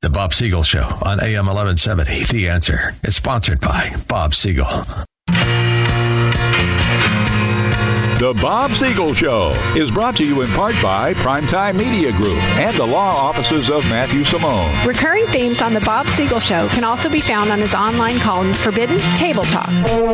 The Bob Siegel Show on AM 1170. The Answer is sponsored by Bob Siegel. The Bob Siegel Show is brought to you in part by Primetime Media Group and the law offices of Matthew Simone. Recurring themes on The Bob Siegel Show can also be found on his online column, Forbidden Table Talk.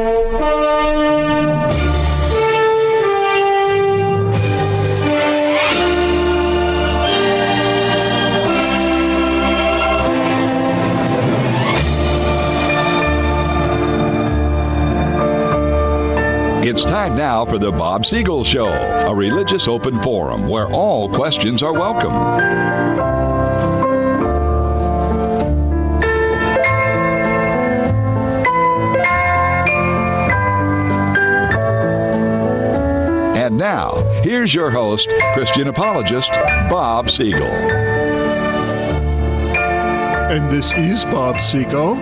It's time now for the Bob Siegel Show, a religious open forum where all questions are welcome. And now, here's your host, Christian apologist, Bob Siegel. And this is Bob Siegel.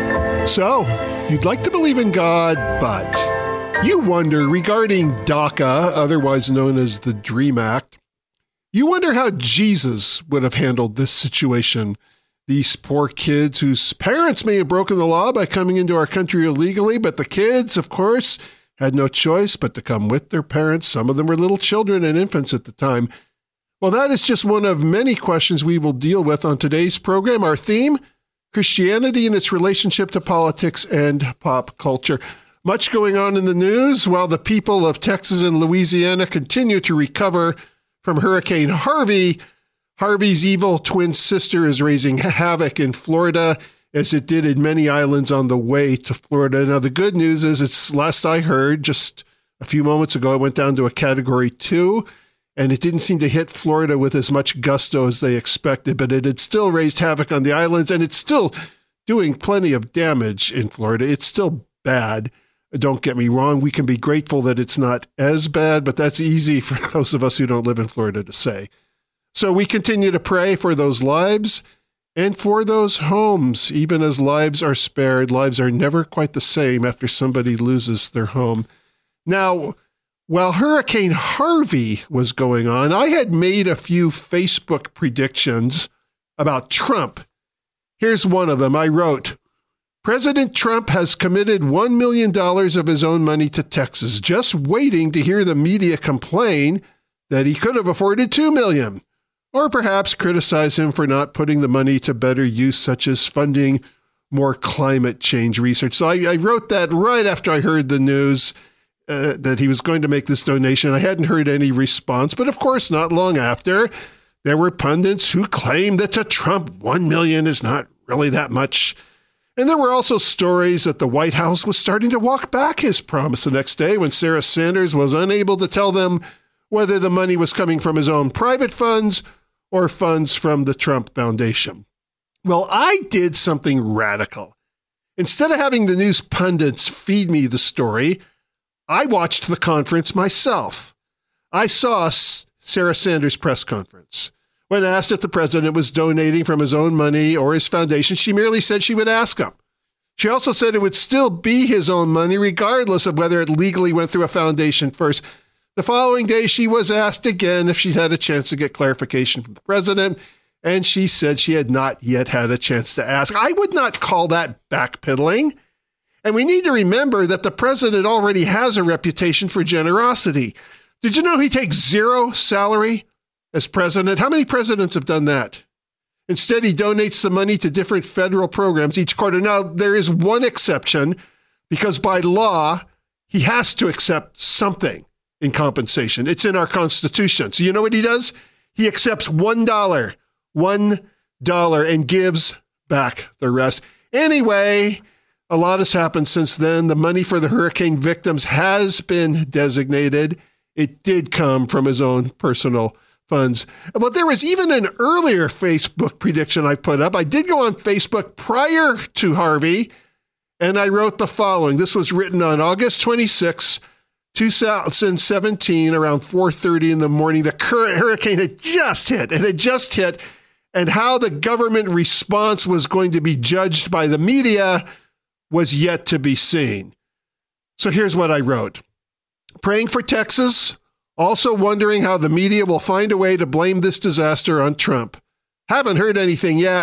So, you'd like to believe in God, but you wonder regarding DACA, otherwise known as the DREAM Act, you wonder how Jesus would have handled this situation. These poor kids whose parents may have broken the law by coming into our country illegally, but the kids, of course, had no choice but to come with their parents. Some of them were little children and infants at the time. Well, that is just one of many questions we will deal with on today's program. Our theme, Christianity and its relationship to politics and pop culture. Much going on in the news while the people of Texas and Louisiana continue to recover from Hurricane Harvey. Harvey's evil twin sister is raising havoc in Florida, as it did in many islands on the way to Florida. Now, the good news is, it's last I heard, just a few moments ago, it went down to a Category 2, and it didn't seem to hit Florida with as much gusto as they expected, but it had still raised havoc on the islands, and it's still doing plenty of damage in Florida. It's still bad. Don't get me wrong, we can be grateful that it's not as bad, but that's easy for those of us who don't live in Florida to say. So we continue to pray for those lives and for those homes. Even as lives are spared, lives are never quite the same after somebody loses their home. Now, while Hurricane Harvey was going on, I had made a few Facebook predictions about Trump. Here's one of them. I wrote, President Trump has committed $1 million of his own money to Texas, just waiting to hear the media complain that he could have afforded $2 million, or perhaps criticize him for not putting the money to better use, such as funding more climate change research. So I wrote that right after I heard the news that he was going to make this donation. I hadn't heard any response, but of course, not long after, there were pundits who claimed that to Trump, $1 million is not really that much. And there were also stories that the White House was starting to walk back his promise the next day when Sarah Sanders was unable to tell them whether the money was coming from his own private funds or funds from the Trump Foundation. Well, I did something radical. Instead of having the news pundits feed me the story, I watched the conference myself. I saw Sarah Sanders' press conference. When asked if the president was donating from his own money or his foundation, she merely said she would ask him. She also said it would still be his own money, regardless of whether it legally went through a foundation first. The following day, she was asked again if she'd had a chance to get clarification from the president, and she said she had not yet had a chance to ask. I would not call that backpedaling. And we need to remember that the president already has a reputation for generosity. Did you know he takes zero salary as president? How many presidents have done that? Instead, he donates the money to different federal programs each quarter. Now, there is one exception, because by law, he has to accept something in compensation. It's in our Constitution. So you know what he does? He accepts $1, and gives back the rest. Anyway, a lot has happened since then. The money for the hurricane victims has been designated. It did come from his own personal funds. But there was even an earlier Facebook prediction I put up. I did go on Facebook prior to Harvey, and I wrote the following. This was written on August 26, 2017, around 4:30 in the morning. The hurricane had just hit. It had just hit, and how the government response was going to be judged by the media was yet to be seen. So here's what I wrote. Praying for Texas, also wondering how the media will find a way to blame this disaster on Trump. Haven't heard anything yet.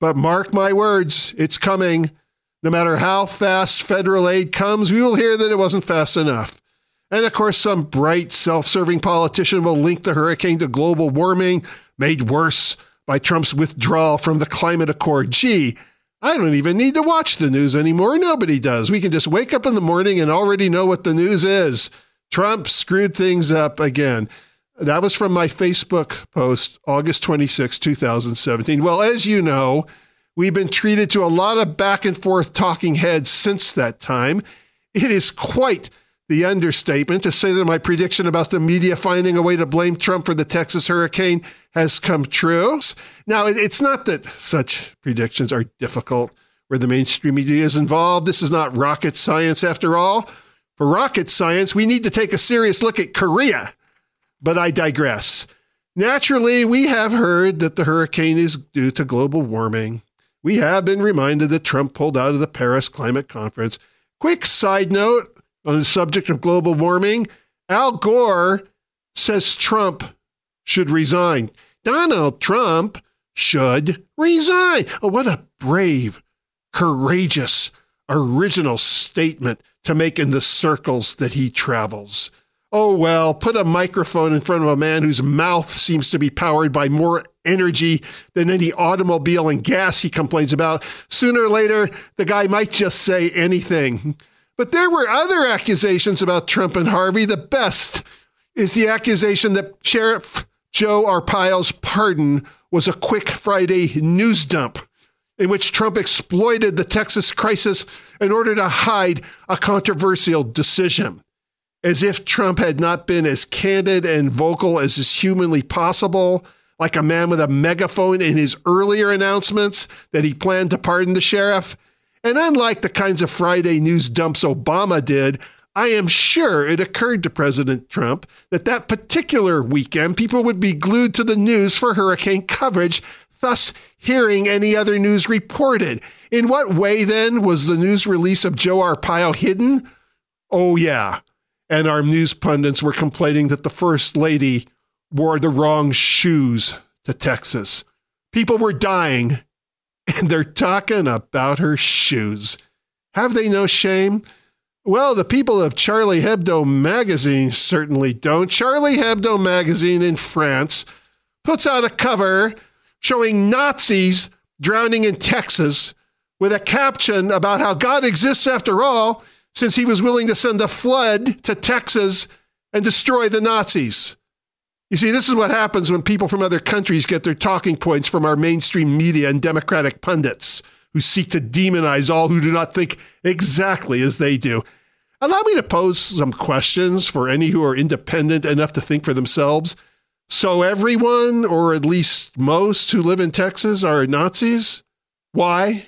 But mark my words, it's coming. No matter how fast federal aid comes, we will hear that it wasn't fast enough. And of course, some bright, self-serving politician will link the hurricane to global warming, made worse by Trump's withdrawal from the climate accord. Gee, I don't even need to watch the news anymore. Nobody does. We can just wake up in the morning and already know what the news is. Trump screwed things up again. That was from my Facebook post, August 26, 2017. Well, as you know, we've been treated to a lot of back and forth talking heads since that time. It is quite the understatement to say that my prediction about the media finding a way to blame Trump for the Texas hurricane has come true. Now, it's not that such predictions are difficult where the mainstream media is involved. This is not rocket science after all. For rocket science, we need to take a serious look at Korea. But I digress. Naturally, we have heard that the hurricane is due to global warming. We have been reminded that Trump pulled out of the Paris Climate Conference. Quick side note on the subject of global warming, Al Gore says Trump should resign. Donald Trump should resign. Oh, what a brave, courageous, original statement to make in the circles that he travels. Oh, well, put a microphone in front of a man whose mouth seems to be powered by more energy than any automobile and gas he complains about. Sooner or later, the guy might just say anything. But there were other accusations about Trump and Harvey. The best is the accusation that Sheriff Joe Arpaio's pardon was a quick Friday news dump in which Trump exploited the Texas crisis in order to hide a controversial decision. As if Trump had not been as candid and vocal as is humanly possible, like a man with a megaphone in his earlier announcements that he planned to pardon the sheriff. And unlike the kinds of Friday news dumps Obama did, I am sure it occurred to President Trump that that particular weekend, people would be glued to the news for hurricane coverage, thus hearing any other news reported. In what way, then, was the news release of Joe Arpaio hidden? Oh, yeah. And our news pundits were complaining that the First Lady wore the wrong shoes to Texas. People were dying, and they're talking about her shoes. Have they no shame? Well, the people of Charlie Hebdo magazine certainly don't. Charlie Hebdo magazine in France puts out a cover showing Nazis drowning in Texas with a caption about how God exists after all, since he was willing to send a flood to Texas and destroy the Nazis. You see, this is what happens when people from other countries get their talking points from our mainstream media and Democratic pundits who seek to demonize all who do not think exactly as they do. Allow me to pose some questions for any who are independent enough to think for themselves. So everyone, or at least most, who live in Texas are Nazis? Why?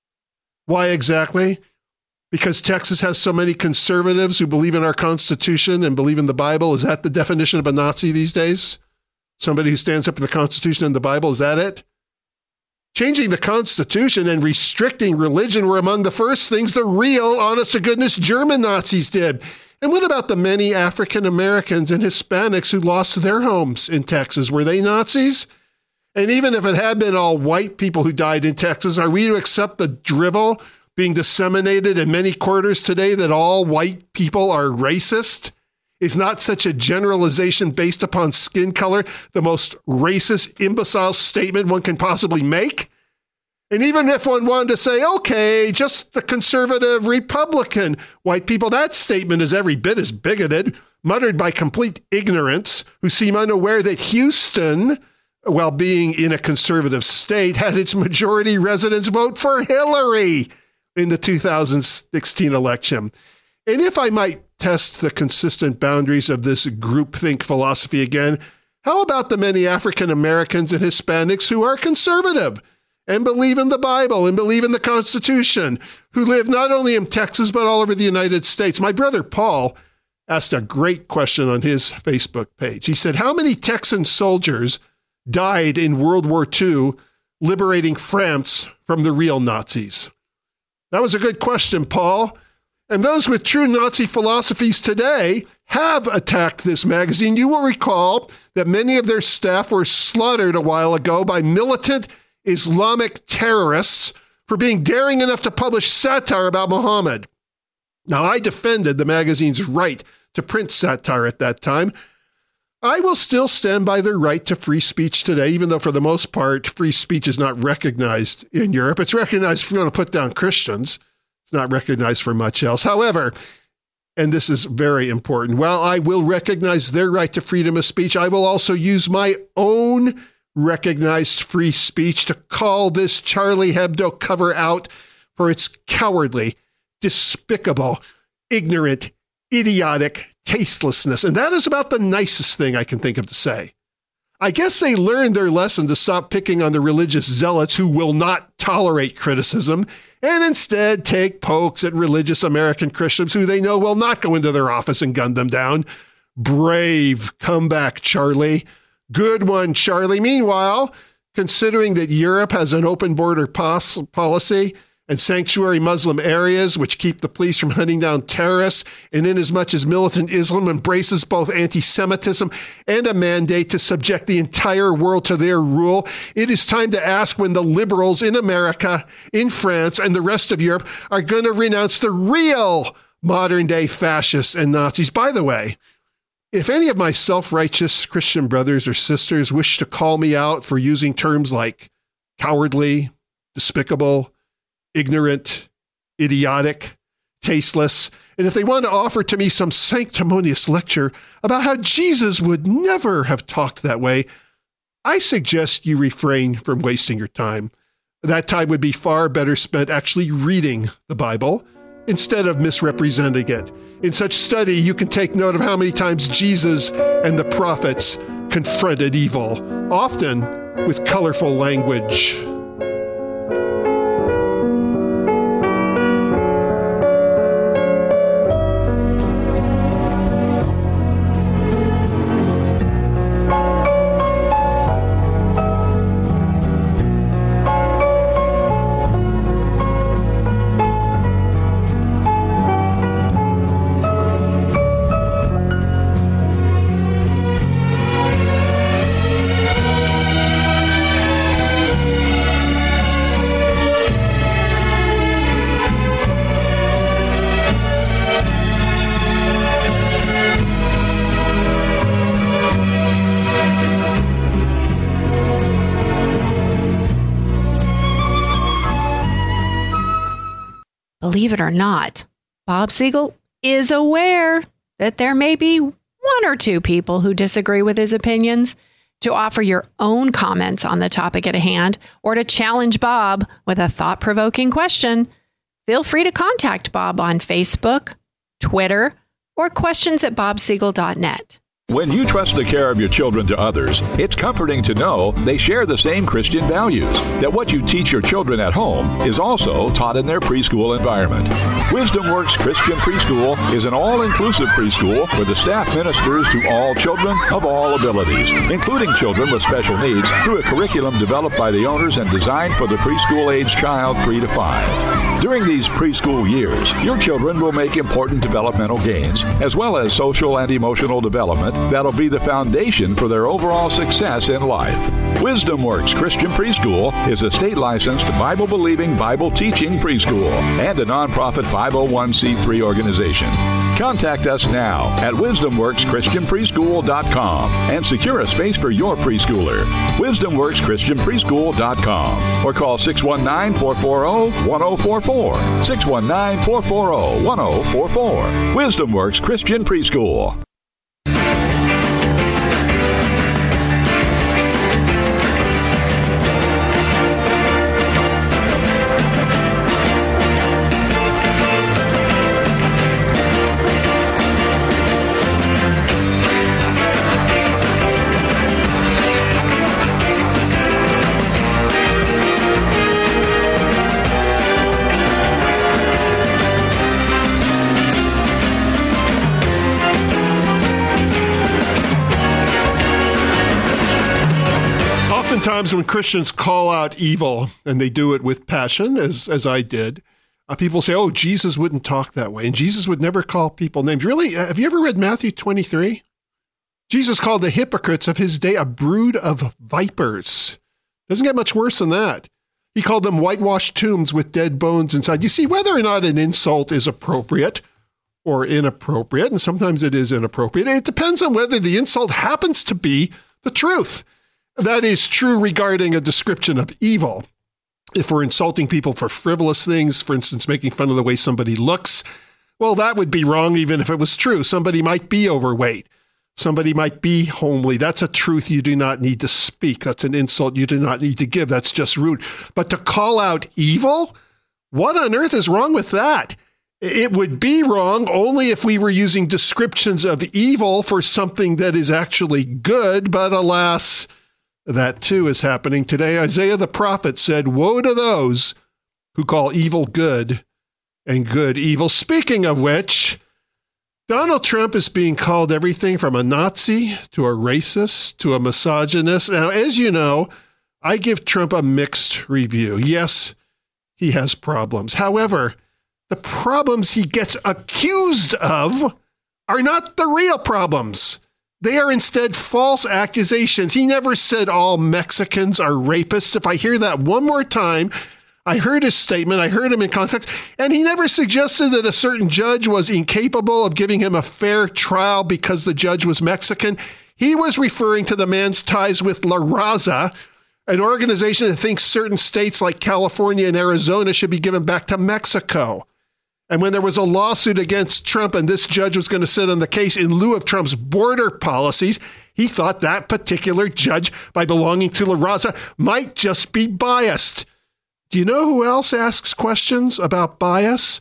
Why exactly? Because Texas has so many conservatives who believe in our Constitution and believe in the Bible. Is that the definition of a Nazi these days? Somebody who stands up for the Constitution and the Bible, is that it? Changing the Constitution and restricting religion were among the first things the real, honest-to-goodness German Nazis did. And what about the many African Americans and Hispanics who lost their homes in Texas? Were they Nazis? And even if it had been all white people who died in Texas, are we to accept the drivel being disseminated in many quarters today that all white people are racist? Is not such a generalization based upon skin color the most racist, imbecile statement one can possibly make? And even if one wanted to say, okay, just the conservative Republican white people, that statement is every bit as bigoted, muttered by complete ignorance who seem unaware that Houston, while being in a conservative state, had its majority residents vote for Hillary in the 2016 election. And if I might test the consistent boundaries of this groupthink philosophy again, how about the many African Americans and Hispanics who are conservative and believe in the Bible and believe in the Constitution, who live not only in Texas, but all over the United States? My brother Paul asked a great question on his Facebook page. He said, how many Texan soldiers died in World War II liberating France from the real Nazis? That was a good question, Paul. And those with true Nazi philosophies today have attacked this magazine. You will recall that many of their staff were slaughtered a while ago by militant Islamic terrorists for being daring enough to publish satire about Muhammad. Now, I defended the magazine's right to print satire at that time. I will still stand by their right to free speech today, even though for the most part, free speech is not recognized in Europe. It's recognized if you want to put down Christians. It's not recognized for much else. However, and this is very important, while I will recognize their right to freedom of speech, I will also use my own recognized free speech to call this Charlie Hebdo cover out for its cowardly, despicable, ignorant, idiotic tastelessness. And that is about the nicest thing I can think of to say. I guess they learned their lesson to stop picking on the religious zealots who will not tolerate criticism and instead take pokes at religious American Christians who they know will not go into their office and gun them down. Brave comeback, Charlie. Good one, Charlie. Meanwhile, considering that Europe has an open border policy and sanctuary Muslim areas which keep the police from hunting down terrorists, and inasmuch as militant Islam embraces both anti-Semitism and a mandate to subject the entire world to their rule, it is time to ask when the liberals in America, in France, and the rest of Europe are going to renounce the real modern-day fascists and Nazis. By the way, if any of my self-righteous Christian brothers or sisters wish to call me out for using terms like cowardly, despicable, ignorant, idiotic, tasteless, and if they want to offer to me some sanctimonious lecture about how Jesus would never have talked that way, I suggest you refrain from wasting your time. That time would be far better spent actually reading the Bible instead of misrepresenting it. In such study, you can take note of how many times Jesus and the prophets confronted evil, often with colorful language. Believe it or not, Bob Siegel is aware that there may be one or two people who disagree with his opinions. To offer your own comments on the topic at hand or to challenge Bob with a thought-provoking question, feel free to contact Bob on Facebook, Twitter, or questions@bobsiegel.net. When you trust the care of your children to others, it's comforting to know they share the same Christian values, that what you teach your children at home is also taught in their preschool environment. Wisdom Works Christian Preschool is an all-inclusive preschool where the staff ministers to all children of all abilities, including children with special needs, through a curriculum developed by the owners and designed for the preschool-age child 3 to 5. During these preschool years, your children will make important developmental gains, as well as social and emotional development that'll be the foundation for their overall success in life. Wisdom Works Christian Preschool is a state-licensed, Bible-believing, Bible-teaching preschool and a nonprofit 501c3 organization. Contact us now at wisdomworkschristianpreschool.com and secure a space for your preschooler. wisdomworkschristianpreschool.com or call 619-440-1044. 619-440-1044. Wisdom Works Christian Preschool. Oftentimes when Christians call out evil, and they do it with passion, as I did, people say, oh, Jesus wouldn't talk that way, and Jesus would never call people names. Really? Have you ever read Matthew 23? Jesus called the hypocrites of his day a brood of vipers. Doesn't get much worse than that. He called them whitewashed tombs with dead bones inside. You see, whether or not an insult is appropriate or inappropriate, and sometimes it is inappropriate, it depends on whether the insult happens to be the truth. That is true regarding a description of evil. If we're insulting people for frivolous things, for instance, making fun of the way somebody looks, well, that would be wrong even if it was true. Somebody might be overweight. Somebody might be homely. That's a truth you do not need to speak. That's an insult you do not need to give. That's just rude. But to call out evil? What on earth is wrong with that? It would be wrong only if we were using descriptions of evil for something that is actually good. But alas, that too is happening today. Isaiah the prophet said, "Woe to those who call evil good and good evil." Speaking of which, Donald Trump is being called everything from a Nazi to a racist to a misogynist. Now, as you know, I give Trump a mixed review. Yes, he has problems. However, the problems he gets accused of are not the real problems. They are instead false accusations. He never said all Mexicans are rapists. If I hear that one more time, I heard his statement, I heard him in context, and he never suggested that a certain judge was incapable of giving him a fair trial because the judge was Mexican. He was referring to the man's ties with La Raza, an organization that thinks certain states like California and Arizona should be given back to Mexico. And when there was a lawsuit against Trump and this judge was going to sit on the case in lieu of Trump's border policies, he thought that particular judge, by belonging to La Raza, might just be biased. Do you know who else asks questions about bias?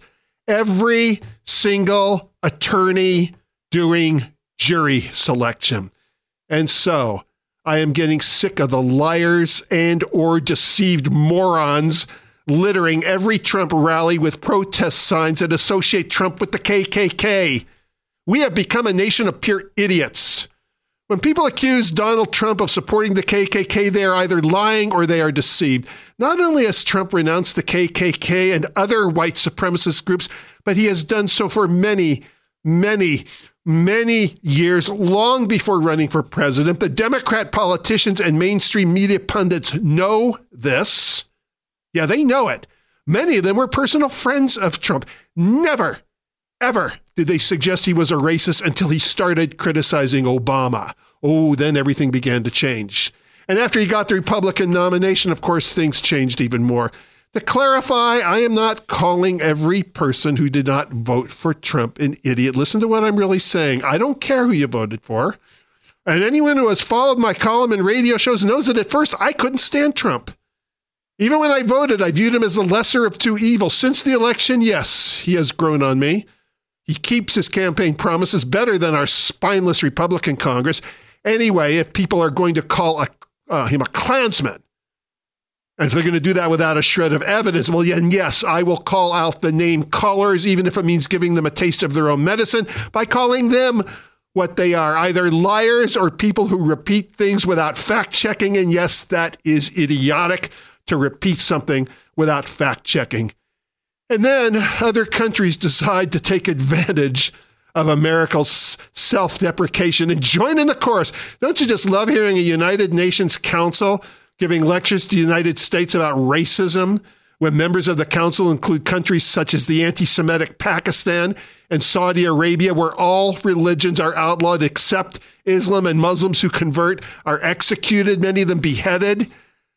Every single attorney doing jury selection. And so I am getting sick of the liars and or deceived morons littering every Trump rally with protest signs that associate Trump with the KKK. We have become a nation of pure idiots. When people accuse Donald Trump of supporting the KKK, they are either lying or they are deceived. Not only has Trump renounced the KKK and other white supremacist groups, but he has done so for many, many, many years, long before running for president. The Democrat politicians and mainstream media pundits know this. Yeah, they know it. Many of them were personal friends of Trump. Never, ever did they suggest he was a racist until he started criticizing Obama. Oh, then everything began to change. And after he got the Republican nomination, of course, things changed even more. To clarify, I am not calling every person who did not vote for Trump an idiot. Listen to what I'm really saying. I don't care who you voted for. And anyone who has followed my column and radio shows knows that at first I couldn't stand Trump. Even when I voted, I viewed him as the lesser of two evils. Since the election, yes, he has grown on me. He keeps his campaign promises better than our spineless Republican Congress. Anyway, if people are going to call him a Klansman, and if they're going to do that without a shred of evidence, well, yes, I will call out the name callers, even if it means giving them a taste of their own medicine, by calling them what they are, either liars or people who repeat things without fact-checking. And yes, that is idiotic to repeat something without fact-checking. And then other countries decide to take advantage of America's self-deprecation and join in the chorus. Don't you just love hearing a United Nations Council giving lectures to the United States about racism, when members of the council include countries such as the anti-Semitic Pakistan and Saudi Arabia, where all religions are outlawed except Islam, and Muslims who convert are executed, many of them beheaded?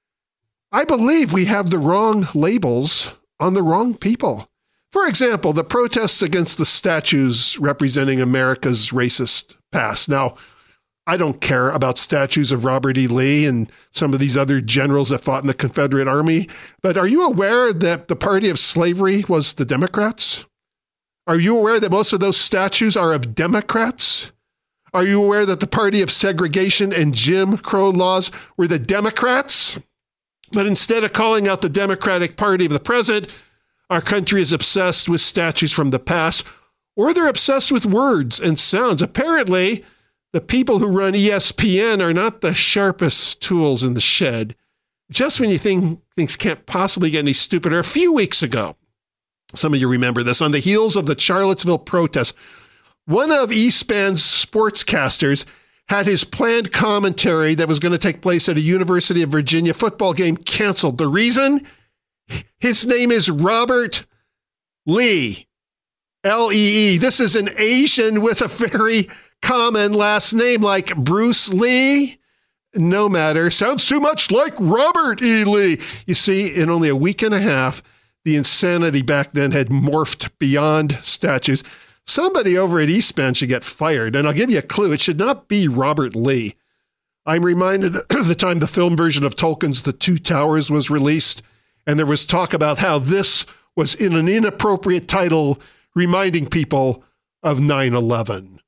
I believe we have the wrong labels on the wrong people. For example, the protests against the statues representing America's racist past. Now, I don't care about statues of Robert E. Lee and some of these other generals that fought in the Confederate Army, but are you aware that the party of slavery was the Democrats? Are you aware that most of those statues are of Democrats? Are you aware that the party of segregation and Jim Crow laws were the Democrats? But instead of calling out the Democratic Party of the present, our country is obsessed with statues from the past, or they're obsessed with words and sounds. Apparently, the people who run ESPN are not the sharpest tools in the shed. Just when you think things can't possibly get any stupider, a few weeks ago, some of you remember this, on the heels of the Charlottesville protests, one of E-SPAN's sportscasters had his planned commentary that was going to take place at a University of Virginia football game canceled. The reason? His name is Robert Lee. L-E-E. This is an Asian with a very common last name like Bruce Lee. No matter. Sounds too much like Robert E. Lee. You see, in only a week and a half, the insanity back then had morphed beyond statues. Somebody over at East Bend should get fired. And I'll give you a clue. It should not be Robert Lee. I'm reminded of the time the film version of Tolkien's The Two Towers was released, and there was talk about how this was in an inappropriate title, reminding people of 9/11.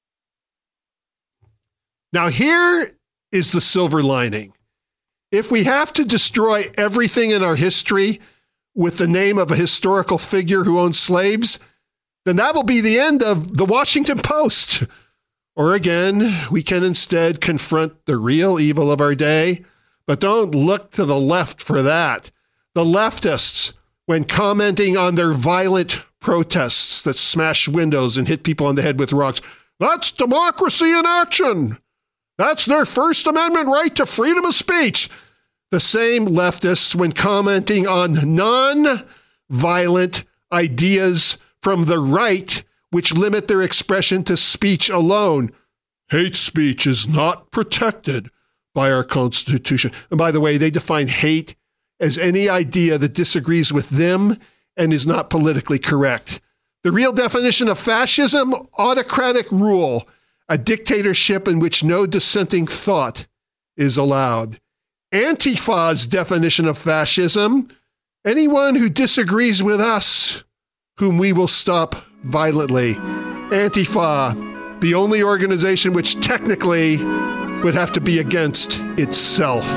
Now here is the silver lining. If we have to destroy everything in our history with the name of a historical figure who owned slaves, then that will be the end of the Washington Post. Or again, we can instead confront the real evil of our day, but don't look to the left for that. The leftists, when commenting on their violent protests that smash windows and hit people on the head with rocks, that's democracy in action. That's their First Amendment right to freedom of speech. The same leftists, when commenting on non-violent ideas from the right, which limit their expression to speech alone. Hate speech is not protected by our Constitution. And by the way, they define hate as any idea that disagrees with them and is not politically correct. The real definition of fascism, autocratic rule, a dictatorship in which no dissenting thought is allowed. Antifa's definition of fascism, anyone who disagrees with us, whom we will stop violently. Antifa, the only organization which technically would have to be against itself.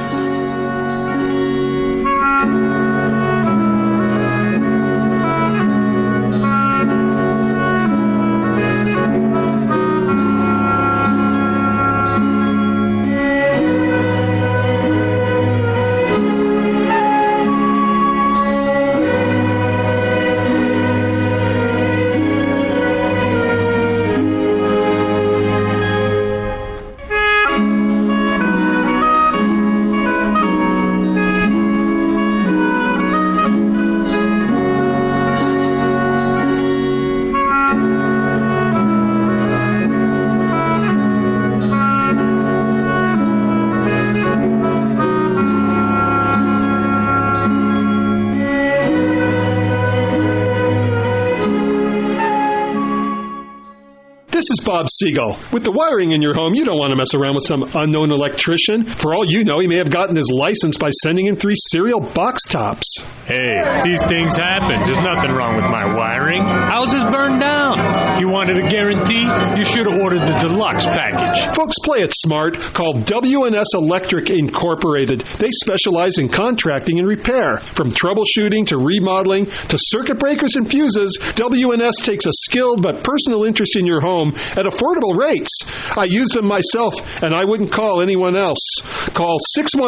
Bob Siegel. With the wiring in your home, you don't want to mess around with some unknown electrician. For all you know, he may have gotten his license by sending in 3 cereal box tops. Hey, these things happen. There's nothing wrong with my wiring. Ours is burned down. You wanted a guarantee? You should have ordered the deluxe package. Folks, play it smart. Call W&S Electric Incorporated. They specialize in contracting and repair. From troubleshooting to remodeling to circuit breakers and fuses, W&S takes a skilled but personal interest in your home at affordable rates. I use them myself, and I wouldn't call anyone else. Call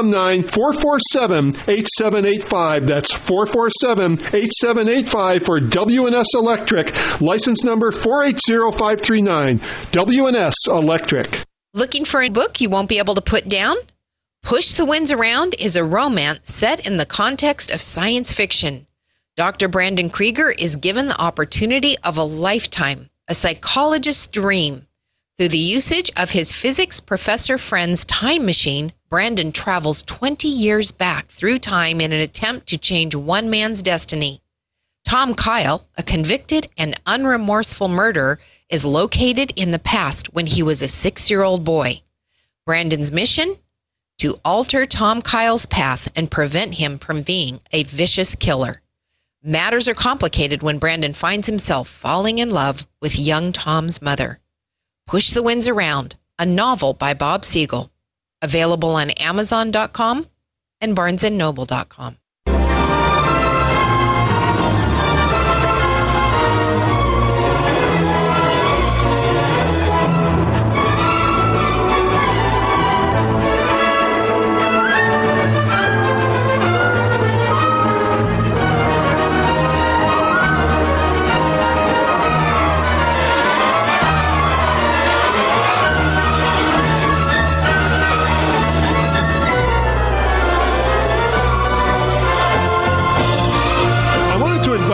619-447-8785. That's 447-8785 for W&S Electric. License number 480539. W&S Electric. Looking for a book you won't be able to put down? Push the Winds Around is a romance set in the context of science fiction. Dr. Brandon Krieger is given the opportunity of a lifetime, a psychologist's dream. Through the usage of his physics professor friend's time machine, Brandon travels 20 years back through time in an attempt to change one man's destiny. Tom Kyle, a convicted and unremorseful murderer, is located in the past when he was a 6-year-old boy. Brandon's mission? To alter Tom Kyle's path and prevent him from being a vicious killer. Matters are complicated when Brandon finds himself falling in love with young Tom's mother. Push the Winds Around, a novel by Bob Siegel. Available on Amazon.com and BarnesandNoble.com.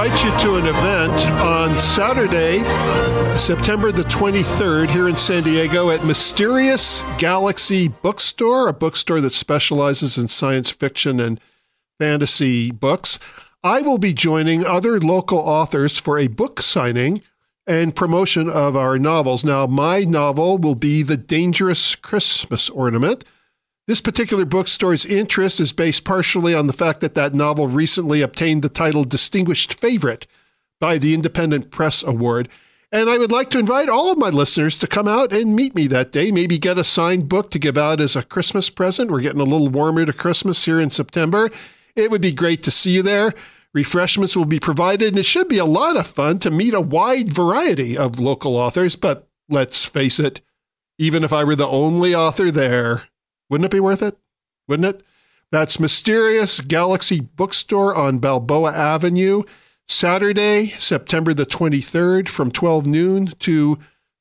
invite you to an event on Saturday, September the 23rd, here in San Diego at Mysterious Galaxy Bookstore, a bookstore that specializes in science fiction and fantasy books. I will be joining other local authors for a book signing and promotion of our novels. Now, my novel will be The Dangerous Christmas Ornament. This particular bookstore's interest is based partially on the fact that that novel recently obtained the title Distinguished Favorite by the Independent Press Award. And I would like to invite all of my listeners to come out and meet me that day, maybe get a signed book to give out as a Christmas present. We're getting a little warmer to Christmas here in September. It would be great to see you there. Refreshments will be provided, and it should be a lot of fun to meet a wide variety of local authors. But let's face it, even if I were the only author there, wouldn't it be worth it? Wouldn't it? That's Mysterious Galaxy Bookstore on Balboa Avenue, Saturday, September the 23rd from 12 noon to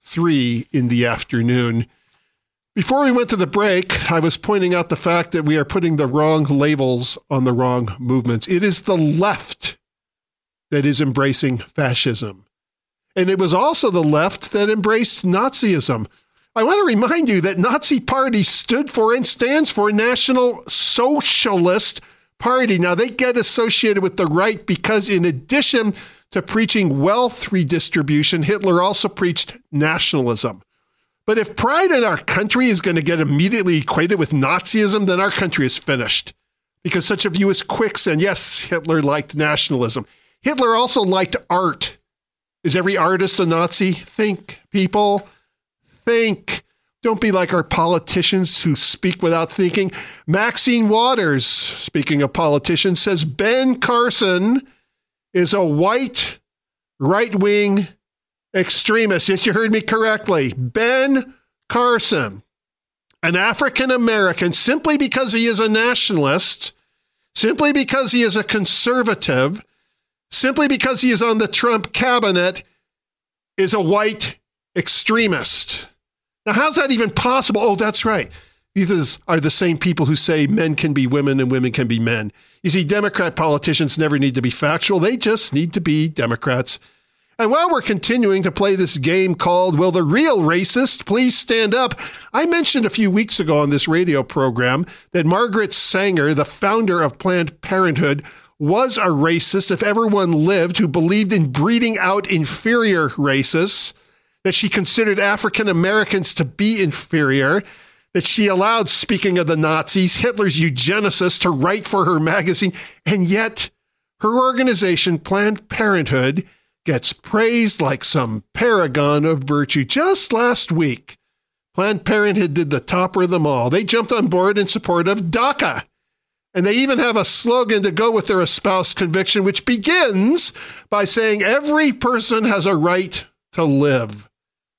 3 in the afternoon. Before we went to the break, I was pointing out the fact that we are putting the wrong labels on the wrong movements. It is the left that is embracing fascism. And it was also the left that embraced Nazism. I want to remind you that Nazi Party stood for and stands for National Socialist Party. Now, they get associated with the right because in addition to preaching wealth redistribution, Hitler also preached nationalism. But if pride in our country is going to get immediately equated with Nazism, then our country is finished. Because such a view is quicksand. Yes, Hitler liked nationalism. Hitler also liked art. Is every artist a Nazi? Think, people. Think. Don't be like our politicians who speak without thinking. Maxine Waters, speaking of politicians, says Ben Carson is a white, right-wing extremist. Yes, you heard me correctly. Ben Carson, an African-American, simply because he is a nationalist, simply because he is a conservative, simply because he is on the Trump cabinet, is a white extremist. Now, how's that even possible? Oh, that's right. These are the same people who say men can be women and women can be men. You see, Democrat politicians never need to be factual. They just need to be Democrats. And while we're continuing to play this game called Will the Real Racist Please Stand Up, I mentioned a few weeks ago on this radio program that Margaret Sanger, the founder of Planned Parenthood, was a racist if ever one lived who believed in breeding out inferior races, that she considered African Americans to be inferior, that she allowed, speaking of the Nazis, Hitler's eugenicists to write for her magazine, and yet her organization, Planned Parenthood, gets praised like some paragon of virtue. Just last week, Planned Parenthood did the topper of them all. They jumped on board in support of DACA. And they even have a slogan to go with their espoused conviction, which begins by saying every person has a right to live.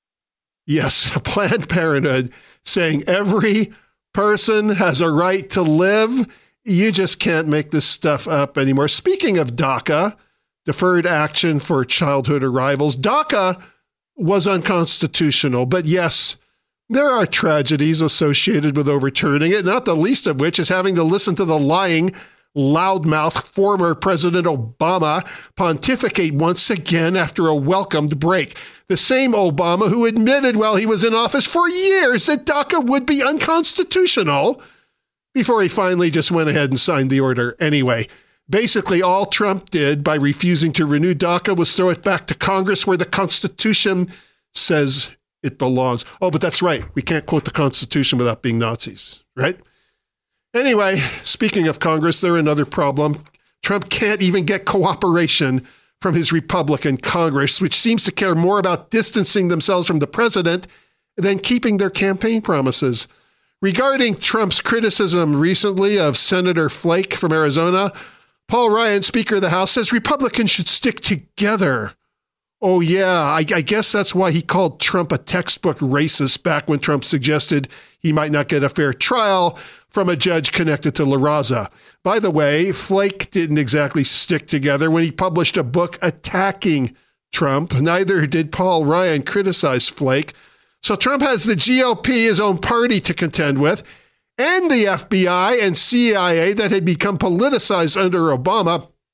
Yes, Planned Parenthood saying every person has a right to live. You just can't make this stuff up anymore. Speaking of DACA, Deferred Action for Childhood Arrivals, DACA was unconstitutional. But yes, there are tragedies associated with overturning it, not the least of which is having to listen to the lying, loudmouth former President Obama pontificate once again after a welcomed break. The same Obama who admitted while he was in office for years that DACA would be unconstitutional before he finally just went ahead and signed the order anyway. Basically, all Trump did by refusing to renew DACA was throw it back to Congress where the Constitution says it belongs. Oh, but that's right. We can't quote the Constitution without being Nazis, right? Anyway, speaking of Congress, there's another problem. Trump can't even get cooperation from his Republican Congress, which seems to care more about distancing themselves from the president than keeping their campaign promises. Regarding Trump's criticism recently of Senator Flake from Arizona, Paul Ryan, Speaker of the House, says Republicans should stick together. Oh, yeah, I guess that's why he called Trump a textbook racist back when Trump suggested he might not get a fair trial from a judge connected to La Raza. By the way, Flake didn't exactly stick together when he published a book attacking Trump. Neither did Paul Ryan criticize Flake. So Trump has the GOP, his own party, to contend with, and the FBI and CIA that had become politicized under Obama.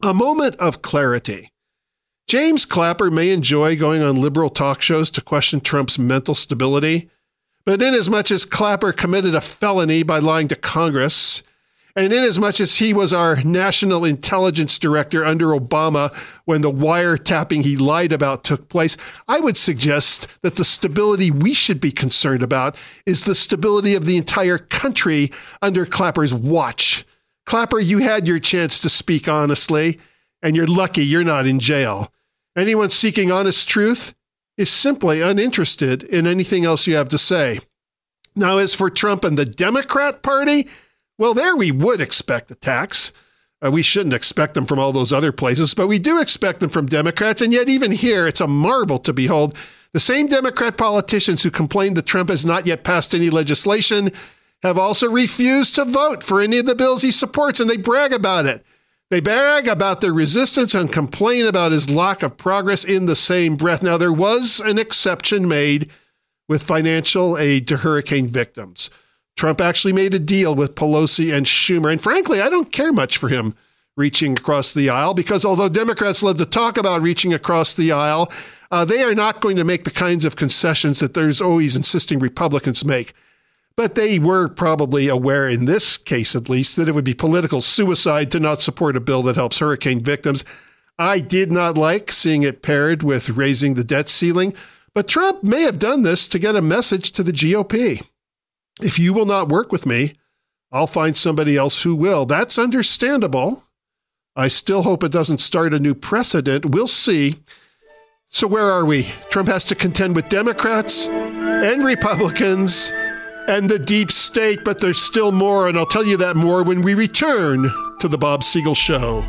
A moment of clarity. James Clapper may enjoy going on liberal talk shows to question Trump's mental stability, but inasmuch as Clapper committed a felony by lying to Congress, and inasmuch as he was our national intelligence director under Obama when the wiretapping he lied about took place, I would suggest that the stability we should be concerned about is the stability of the entire country under Clapper's watch. Clapper, you had your chance to speak honestly, and you're lucky you're not in jail. Anyone seeking honest truth is simply uninterested in anything else you have to say. Now, as for Trump and the Democrat Party, well, there we would expect attacks. We shouldn't expect them from all those other places, but we do expect them from Democrats. And yet even here, it's a marvel to behold. The same Democrat politicians who complained that Trump has not yet passed any legislation have also refused to vote for any of the bills he supports, and they brag about it. They brag about their resistance and complain about his lack of progress in the same breath. Now, there was an exception made with financial aid to hurricane victims. Trump actually made a deal with Pelosi and Schumer. And frankly, I don't care much for him reaching across the aisle, because although Democrats love to talk about reaching across the aisle, they are not going to make the kinds of concessions that there's always insisting Republicans make. But they were probably aware, in this case at least, that it would be political suicide to not support a bill that helps hurricane victims. I did not like seeing it paired with raising the debt ceiling, but Trump may have done this to get a message to the GOP. If you will not work with me, I'll find somebody else who will. That's understandable. I still hope it doesn't start a new precedent. We'll see. So where are we? Trump has to contend with Democrats and Republicans and the deep state, but there's still more, and I'll tell you that more when we return to the Bob Siegel Show.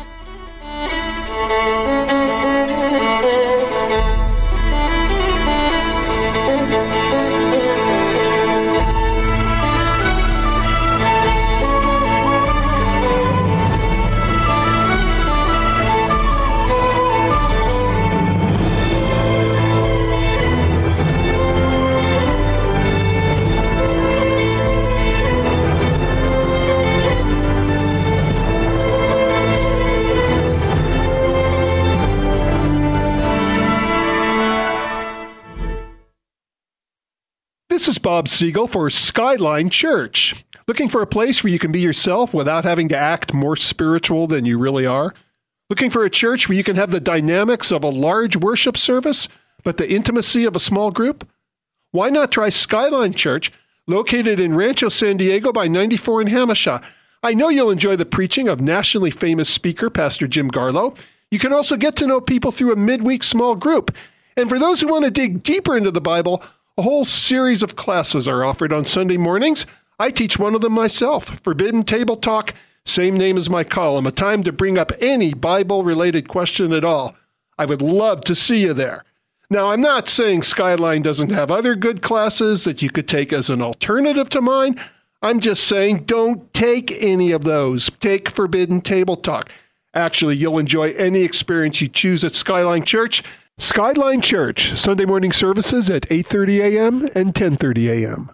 This is Bob Siegel for Skyline Church. Looking for a place where you can be yourself without having to act more spiritual than you really are? Looking for a church where you can have the dynamics of a large worship service, but the intimacy of a small group? Why not try Skyline Church, located in Rancho San Diego by 94 in Hamishaw? I know you'll enjoy the preaching of nationally famous speaker, Pastor Jim Garlow. You can also get to know people through a midweek small group. And for those who want to dig deeper into the Bible, a whole series of classes are offered on Sunday mornings. I teach one of them myself, Forbidden Table Talk, same name as my column, a time to bring up any Bible-related question at all. I would love to see you there. Now, I'm not saying Skyline doesn't have other good classes that you could take as an alternative to mine. I'm just saying don't take any of those. Take Forbidden Table Talk. Actually, you'll enjoy any experience you choose at Skyline Church. Skyline Church, Sunday morning services at 8:30 a.m. and 10:30 a.m.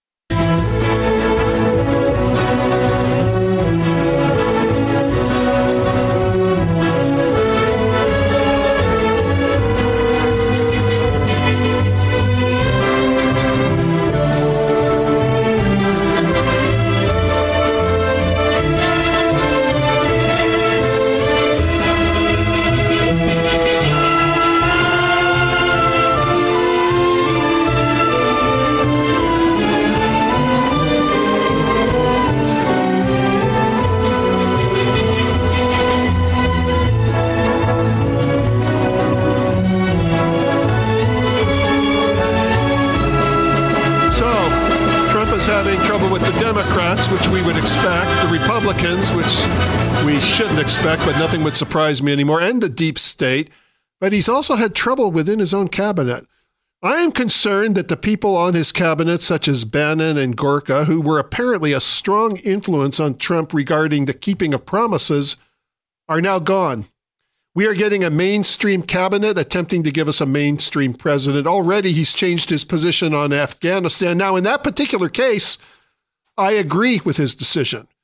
Having trouble with the Democrats, which we would expect, the Republicans, which we shouldn't expect, but nothing would surprise me anymore, and the deep state. But he's also had trouble within his own cabinet. I am concerned that the people on his cabinet, such as Bannon and Gorka, who were apparently a strong influence on Trump regarding the keeping of promises, are now gone. We are getting a mainstream cabinet attempting to give us a mainstream president. Already he's changed his position on Afghanistan. Now, in that particular case, I agree with his decision.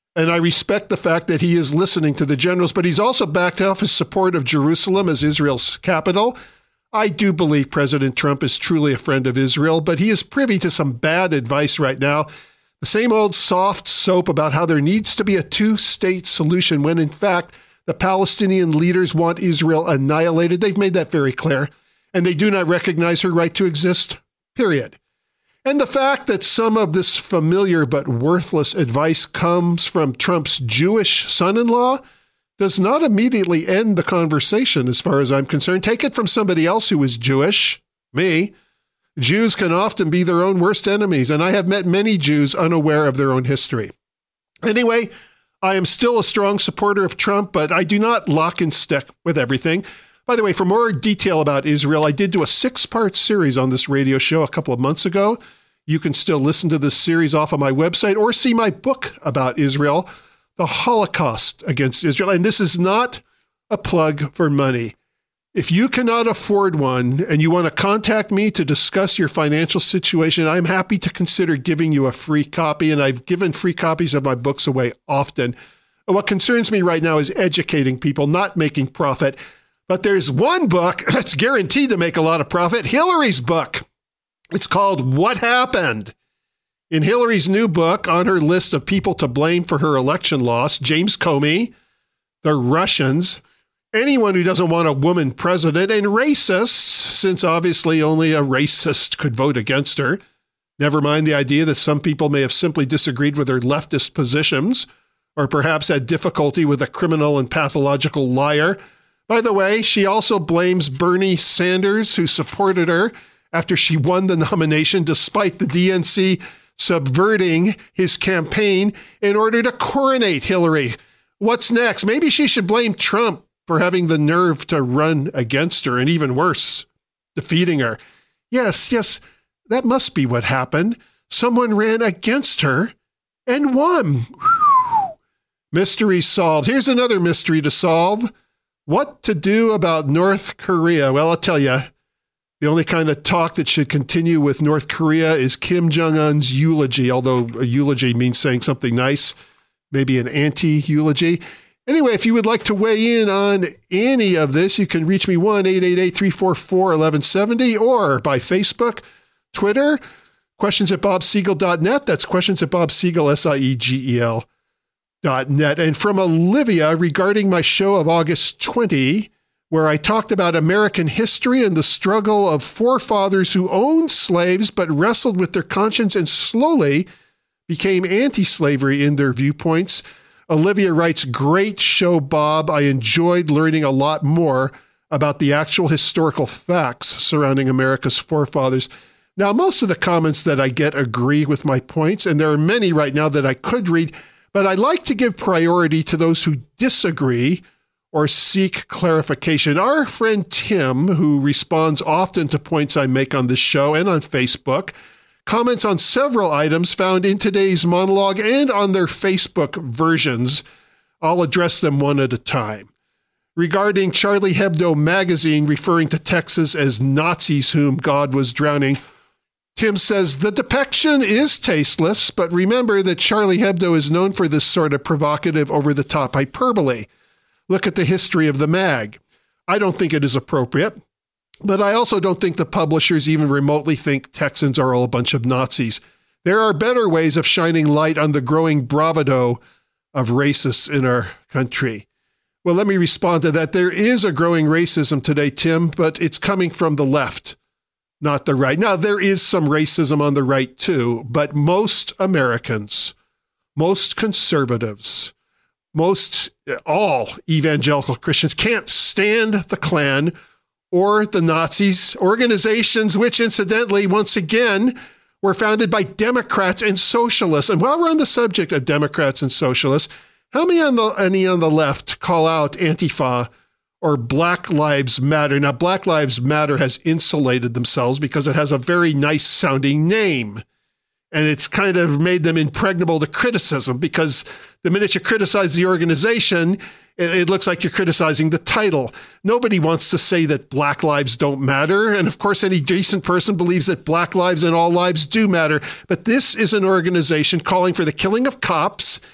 And I respect the fact that he is listening to the generals, but he's also backed off his support of Jerusalem as Israel's capital. I do believe President Trump is truly a friend of Israel, but he is privy to some bad advice right now. The same old soft soap about how there needs to be a two-state solution when, in fact, the Palestinian leaders want Israel annihilated. They've made that very clear, and they do not recognize her right to exist, period. And the fact that some of this familiar but worthless advice comes from Trump's Jewish son-in-law does not immediately end the conversation as far as I'm concerned. Take it from somebody else who is Jewish, me. Jews can often be their own worst enemies, and I have met many Jews unaware of their own history. Anyway, I am still a strong supporter of Trump, but I do not lock and stick with everything. By the way, for more detail about Israel, I did do a 6-part series on this radio show a couple of months ago. You can still listen to this series off of my website or see my book about Israel, The Holocaust Against Israel. And this is not a plug for money. If you cannot afford one and you want to contact me to discuss your financial situation, I'm happy to consider giving you a free copy. And I've given free copies of my books away often. What concerns me right now is educating people, not making profit. But there's one book that's guaranteed to make a lot of profit, Hillary's book. It's called What Happened? In Hillary's new book, on her list of people to blame for her election loss, James Comey, the Russians, anyone who doesn't want a woman president, and racists, since obviously only a racist could vote against her. Never mind the idea that some people may have simply disagreed with her leftist positions, or perhaps had difficulty with a criminal and pathological liar. By the way, she also blames Bernie Sanders, who supported her after she won the nomination, despite the DNC subverting his campaign in order to coronate Hillary. What's next? Maybe she should blame Trump for having the nerve to run against her, and even worse, defeating her. Yes, that must be what happened. Someone ran against her and won. Whew. Mystery solved. Here's another mystery to solve. What to do about North Korea? Well, I'll tell you, the only kind of talk that should continue with North Korea is Kim Jong-un's eulogy, although a eulogy means saying something nice, maybe an anti-eulogy. Anyway, if you would like to weigh in on any of this, you can reach me 1-888-344-1170 or by Facebook, Twitter, questions@bobsiegel.net. That's questions@bobsiegel, SIEGEL.net. And from Olivia regarding my show of August 20, where I talked about American history and the struggle of forefathers who owned slaves but wrestled with their conscience and slowly became anti-slavery in their viewpoints. Olivia writes, "Great show, Bob. I enjoyed learning a lot more about the actual historical facts surrounding America's forefathers." Now, most of the comments that I get agree with my points, and there are many right now that I could read, but I like to give priority to those who disagree or seek clarification. Our friend Tim, who responds often to points I make on this show and on Facebook, comments on several items found in today's monologue and on their Facebook versions. I'll address them one at a time. Regarding Charlie Hebdo magazine referring to Texas as Nazis whom God was drowning, Tim says, the depiction is tasteless, but remember that Charlie Hebdo is known for this sort of provocative, over-the-top hyperbole. Look at the history of the mag. I don't think it is appropriate, but I also don't think the publishers even remotely think Texans are all a bunch of Nazis. There are better ways of shining light on the growing bravado of racists in our country. Well, let me respond to that. There is a growing racism today, Tim, but it's coming from the left, not the right. Now, there is some racism on the right too, but most Americans, most conservatives, all evangelical Christians can't stand the Klan or the Nazis, organizations which, incidentally, once again, were founded by Democrats and socialists. And while we're on the subject of Democrats and socialists, how many on the left call out Antifa or Black Lives Matter? Now, Black Lives Matter has insulated themselves because it has a very nice sounding name. And it's kind of made them impregnable to criticism because the minute you criticize the organization, it looks like you're criticizing the title. Nobody wants to say that Black lives don't matter. And of course, any decent person believes that Black lives and all lives do matter. But this is an organization calling for the killing of cops.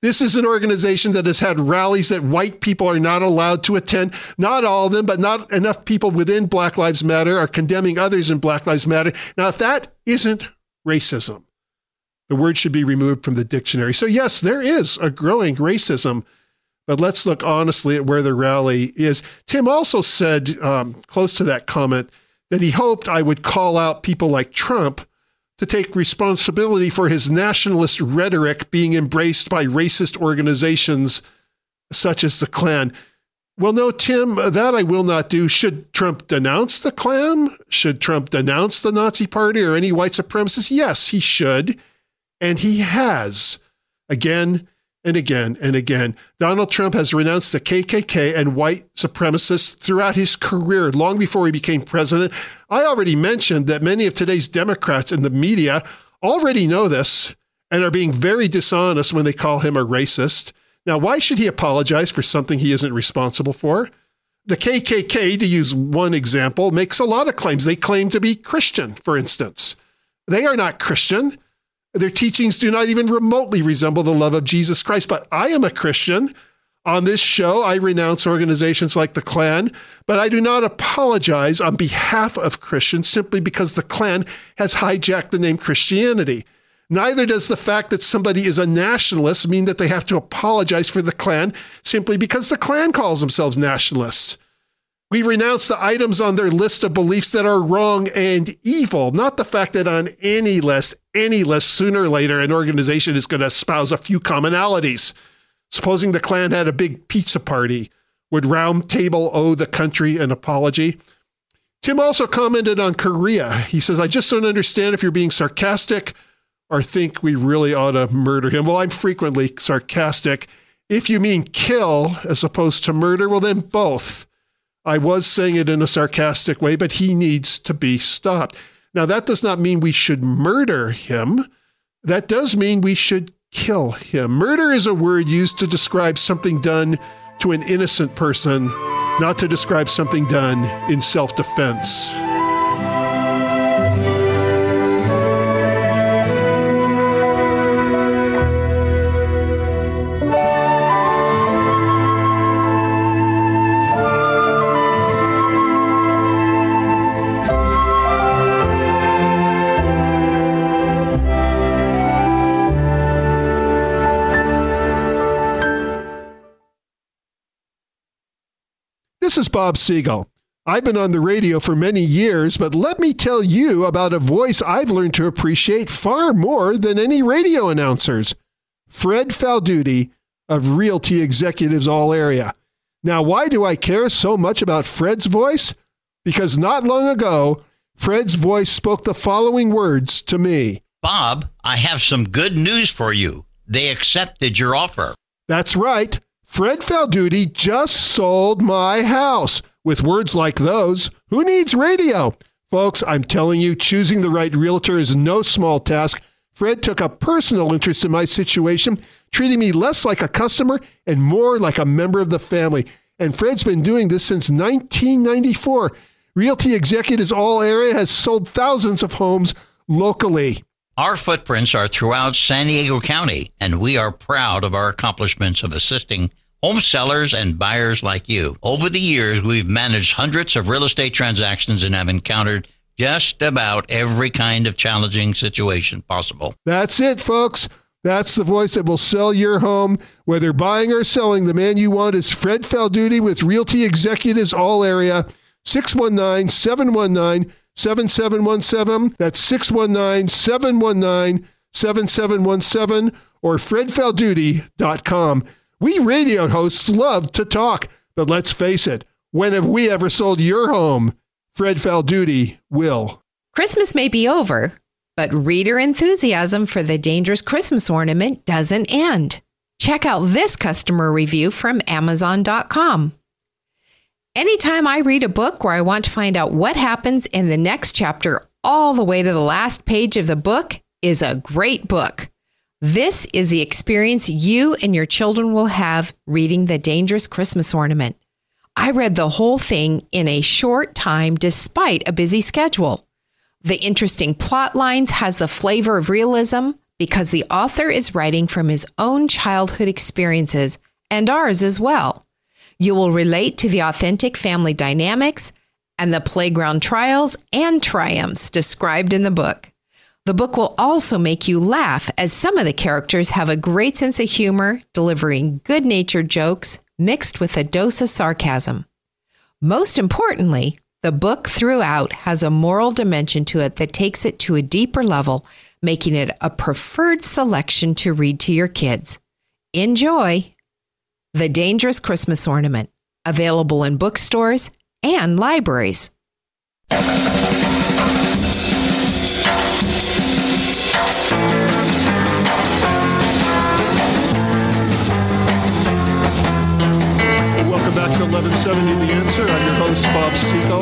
This is an organization that has had rallies that white people are not allowed to attend. Not all of them, but not enough people within Black Lives Matter are condemning others in Black Lives Matter. Now, if that isn't racism, the word should be removed from the dictionary. So yes, there is a growing racism, but let's look honestly at where the rally is. Tim also said, close to that comment, that he hoped I would call out people like Trump to take responsibility for his nationalist rhetoric being embraced by racist organizations such as the Klan. Well, no, Tim, that I will not do. Should Trump denounce the Klan? Should Trump denounce the Nazi Party or any white supremacists? Yes, he should. And he has, again and again and again. Donald Trump has renounced the KKK and white supremacists throughout his career, long before he became president. I already mentioned that many of today's Democrats in the media already know this and are being very dishonest when they call him a racist. Now, why should he apologize for something he isn't responsible for? The KKK, to use one example, makes a lot of claims. They claim to be Christian, for instance. They are not Christian. Their teachings do not even remotely resemble the love of Jesus Christ. But I am a Christian. On this show, I renounce organizations like the Klan, but I do not apologize on behalf of Christians simply because the Klan has hijacked the name Christianity. Neither does the fact that somebody is a nationalist mean that they have to apologize for the Klan simply because the Klan calls themselves nationalists. We renounce the items on their list of beliefs that are wrong and evil, not the fact that on any list, sooner or later, an organization is going to espouse a few commonalities. Supposing the Klan had a big pizza party, would Round Table owe the country an apology? Tim also commented on Korea. He says, I just don't understand if you're being sarcastic or think we really ought to murder him. Well, I'm frequently sarcastic. If you mean kill as opposed to murder, well, then both. I was saying it in a sarcastic way, but he needs to be stopped. Now, that does not mean we should murder him. That does mean we should kill him. Murder is a word used to describe something done to an innocent person, not to describe something done in self-defense. This is Bob Siegel. I've been on the radio for many years, but let me tell you about a voice I've learned to appreciate far more than any radio announcers. Fred Falduti of Realty Executives All Area. Now, why do I care so much about Fred's voice? Because not long ago, Fred's voice spoke the following words to me. Bob, I have some good news for you. They accepted your offer. That's right. Fred Falduti just sold my house. With words like those, who needs radio? Folks, I'm telling you, choosing the right realtor is no small task. Fred took a personal interest in my situation, treating me less like a customer and more like a member of the family. And Fred's been doing this since 1994. Realty Executives All Area has sold thousands of homes locally. Our footprints are throughout San Diego County, and we are proud of our accomplishments of assisting home sellers and buyers like you. Over the years, we've managed hundreds of real estate transactions and have encountered just about every kind of challenging situation possible. That's it, folks. That's the voice that will sell your home. Whether buying or selling, the man you want is Fred Falduti with Realty Executives All Area, 619-719-7717. That's 619-719-7717 or fredfalduti.com. We radio hosts love to talk, but let's face it, when have we ever sold your home? Fred Falduti will. Christmas may be over, but reader enthusiasm for the Dangerous Christmas Ornament doesn't end. Check out this customer review from Amazon.com. Anytime I read a book where I want to find out what happens in the next chapter all the way to the last page of the book is a great book. This is the experience you and your children will have reading The Dangerous Christmas Ornament. I read the whole thing in a short time despite a busy schedule. The interesting plot lines has the flavor of realism, because the author is writing from his own childhood experiences and ours as well. You will relate to the authentic family dynamics and the playground trials and triumphs described in the book. The book will also make you laugh, as some of the characters have a great sense of humor, delivering good-natured jokes mixed with a dose of sarcasm. Most importantly, the book throughout has a moral dimension to it that takes it to a deeper level, making it a preferred selection to read to your kids. Enjoy The Dangerous Christmas Ornament, available in bookstores and libraries. Welcome back to 1170 The Answer. I'm your host, Bob Siegel.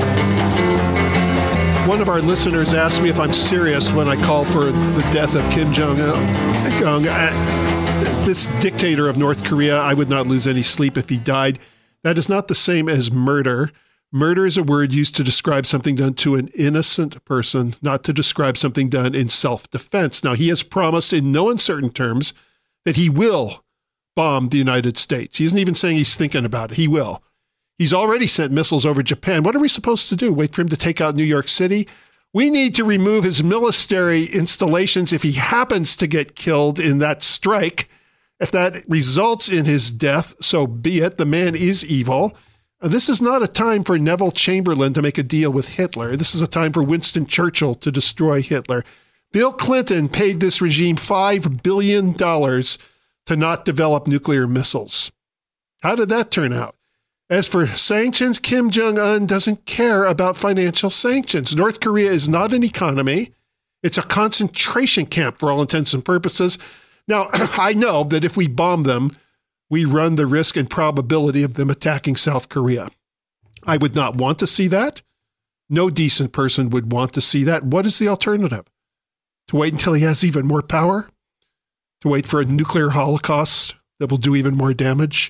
One of our listeners asked me if I'm serious when I call for the death of Kim Jong-un. This dictator of North Korea, I would not lose any sleep if he died. That is not the same as murder. Murder is a word used to describe something done to an innocent person, not to describe something done in self-defense. Now, he has promised in no uncertain terms that he will bomb the United States. He isn't even saying he's thinking about it. He will. He's already sent missiles over Japan. What are we supposed to do? Wait for him to take out New York City? We need to remove his military installations if he happens to get killed in that strike. If that results in his death, so be it. The man is evil. This is not a time for Neville Chamberlain to make a deal with Hitler. This is a time for Winston Churchill to destroy Hitler. Bill Clinton paid this regime $5 billion to not develop nuclear missiles. How did that turn out? As for sanctions, Kim Jong-un doesn't care about financial sanctions. North Korea is not an economy. It's a concentration camp for all intents and purposes. Now, I know that if we bomb them, we run the risk and probability of them attacking South Korea. I would not want to see that. No decent person would want to see that. What is the alternative? To wait until he has even more power? To wait for a nuclear holocaust that will do even more damage?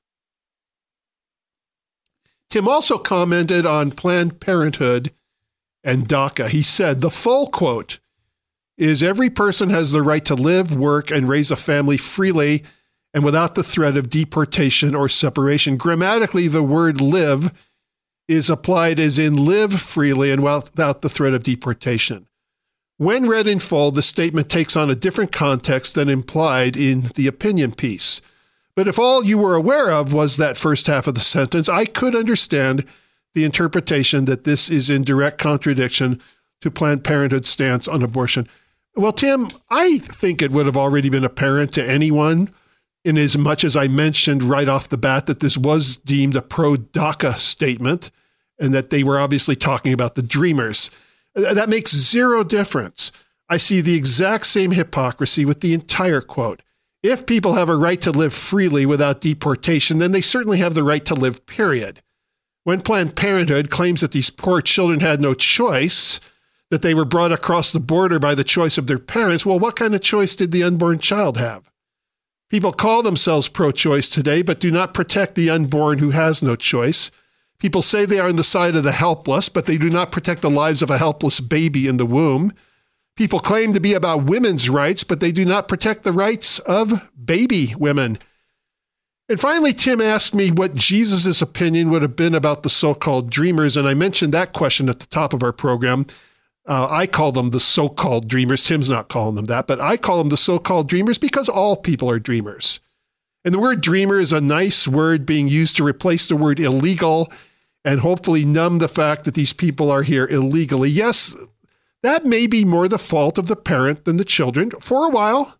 Tim also commented on Planned Parenthood and DACA. He said, the full quote is, every person has the right to live, work, and raise a family freely and without the threat of deportation or separation. Grammatically, the word live is applied as in live freely and without the threat of deportation. When read in full, the statement takes on a different context than implied in the opinion piece. But if all you were aware of was that first half of the sentence, I could understand the interpretation that this is in direct contradiction to Planned Parenthood's stance on abortion. Well, Tim, I think it would have already been apparent to anyone, in as much as I mentioned right off the bat that this was deemed a pro-DACA statement and that they were obviously talking about the Dreamers. That makes zero difference. I see the exact same hypocrisy with the entire quote. If people have a right to live freely without deportation, then they certainly have the right to live, period. When Planned Parenthood claims that these poor children had no choice, that they were brought across the border by the choice of their parents, well, what kind of choice did the unborn child have? People call themselves pro-choice today, but do not protect the unborn who has no choice. People say they are on the side of the helpless, but they do not protect the lives of a helpless baby in the womb. People claim to be about women's rights, but they do not protect the rights of baby women. And finally, Tim asked me what Jesus' opinion would have been about the so-called dreamers, and I mentioned that question at the top of our program. I call them the so-called dreamers. Tim's not calling them that, but I call them the so-called dreamers because all people are dreamers. And the word dreamer is a nice word being used to replace the word illegal and hopefully numb the fact that these people are here illegally. Yes, that may be more the fault of the parent than the children for a while,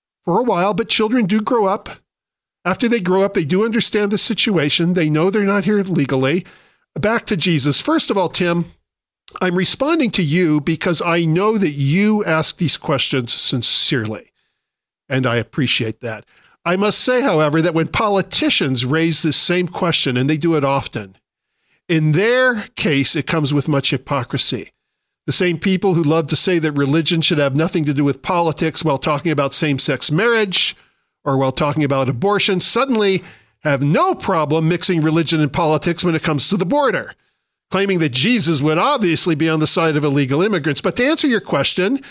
but children do grow up. After they grow up, they do understand the situation. They know they're not here legally. Back to Jesus. First of all, Tim, I'm responding to you because I know that you ask these questions sincerely, and I appreciate that. I must say, however, that when politicians raise this same question, and they do it often, in their case, it comes with much hypocrisy. The same people who love to say that religion should have nothing to do with politics while talking about same-sex marriage or while talking about abortion suddenly have no problem mixing religion and politics when it comes to the border, claiming that Jesus would obviously be on the side of illegal immigrants. But to answer your question,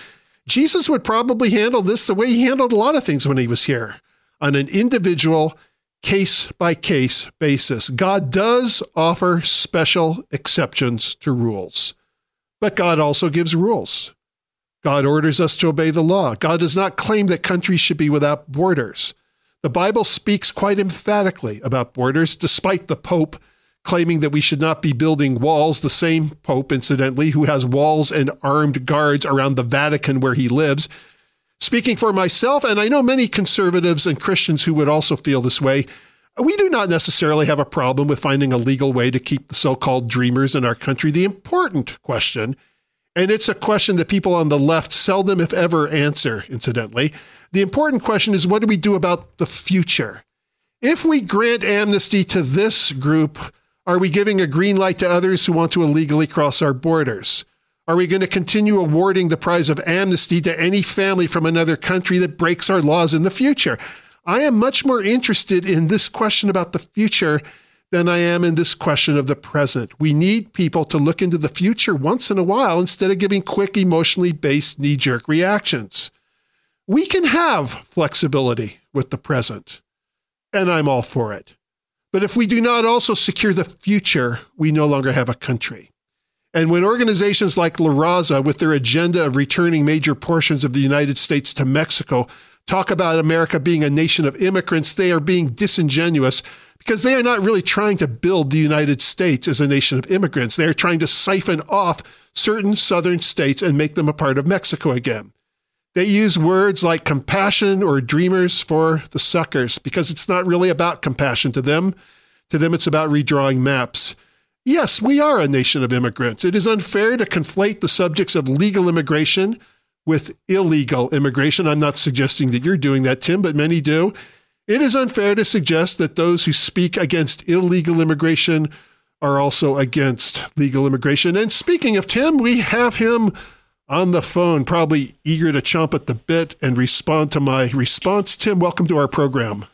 Jesus would probably handle this the way he handled a lot of things when he was here, on an individual, case-by-case basis. God does offer special exceptions to rules, but God also gives rules. God orders us to obey the law. God does not claim that countries should be without borders. The Bible speaks quite emphatically about borders, despite the Pope claiming that we should not be building walls, the same Pope, incidentally, who has walls and armed guards around the Vatican where he lives. Speaking for myself, and I know many conservatives and Christians who would also feel this way, we do not necessarily have a problem with finding a legal way to keep the so-called dreamers in our country. The important question, and it's a question that people on the left seldom, if ever, answer, incidentally, the important question is, what do we do about the future? If we grant amnesty to this group, are we giving a green light to others who want to illegally cross our borders? Are we going to continue awarding the prize of amnesty to any family from another country that breaks our laws in the future? I am much more interested in this question about the future than I am in this question of the present. We need people to look into the future once in a while instead of giving quick, emotionally based, knee-jerk reactions. We can have flexibility with the present, and I'm all for it. But if we do not also secure the future, we no longer have a country. And when organizations like La Raza, with their agenda of returning major portions of the United States to Mexico, talk about America being a nation of immigrants, they are being disingenuous because they are not really trying to build the United States as a nation of immigrants. They are trying to siphon off certain southern states and make them a part of Mexico again. They use words like compassion or dreamers for the suckers because it's not really about compassion to them. To them, it's about redrawing maps. Yes, we are a nation of immigrants. It is unfair to conflate the subjects of legal immigration with illegal immigration. I'm not suggesting that you're doing that, Tim, but many do. It is unfair to suggest that those who speak against illegal immigration are also against legal immigration. And speaking of Tim, we have him on the phone, probably eager to chomp at the bit and respond to my response. Tim, welcome to our program.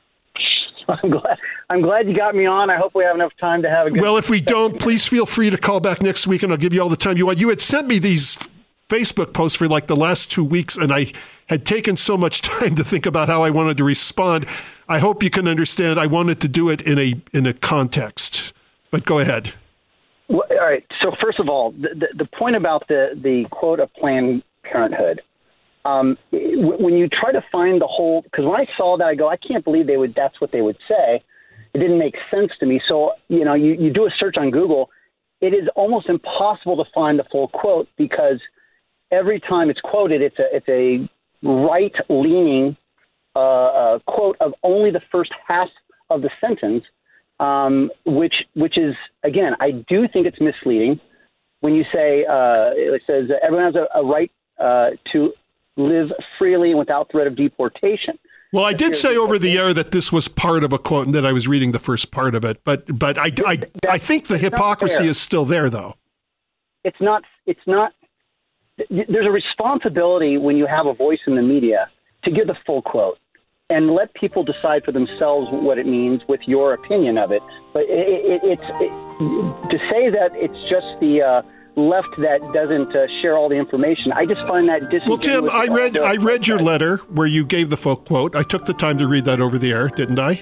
I'm glad you got me on. I hope we have enough time to have a good... Well, if we don't, please feel free to call back next week and I'll give you all the time you want. You had sent me these Facebook posts for like the last 2 weeks and I had taken so much time to think about how I wanted to respond. I hope you can understand I wanted to do it in a context. But go ahead. Well, all right. So first of all, the point about the quote of Planned Parenthood, when you try to find the whole, because when I saw that, I go, I can't believe that's what they would say. It didn't make sense to me. So, you do a search on Google, it is almost impossible to find the full quote because every time it's quoted, it's a right-leaning quote of only the first half of the sentence, which is, again, I do think it's misleading when you say, it says everyone has a right to live freely and without threat of deportation. Well, I did say over the air that this was part of a quote and that I was reading the first part of it, but I think the hypocrisy is still there, though. It's not. There's a responsibility when you have a voice in the media to give the full quote and let people decide for themselves what it means with your opinion of it. But it's to say that it's just the left that doesn't share all the information. I just find that disingenuous. Well, Tim, I read your letter where you gave the full quote. I took the time to read that over the air, didn't I?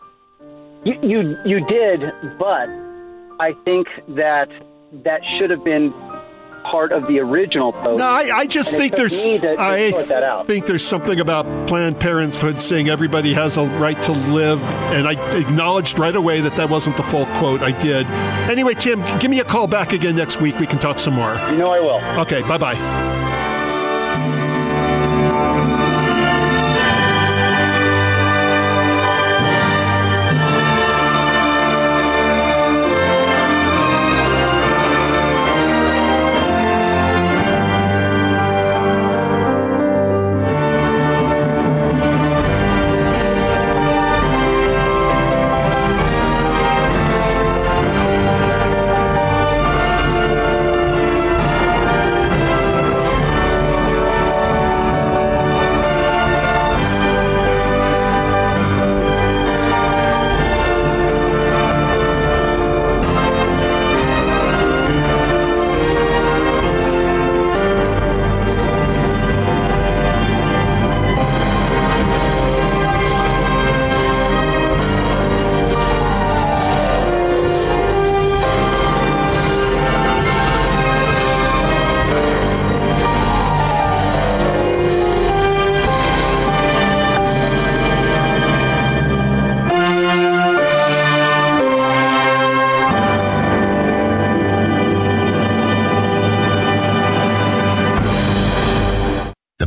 You did, but I think that should have been part of the original post. No, I just think there's something about Planned Parenthood saying everybody has a right to live, and I acknowledged right away that wasn't the full quote. I did. Anyway, Tim, give me a call back again next week. We can talk some more. I will. Okay, bye-bye.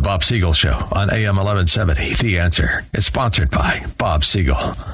The Bob Siegel Show on AM 1170. The Answer is sponsored by Bob Siegel.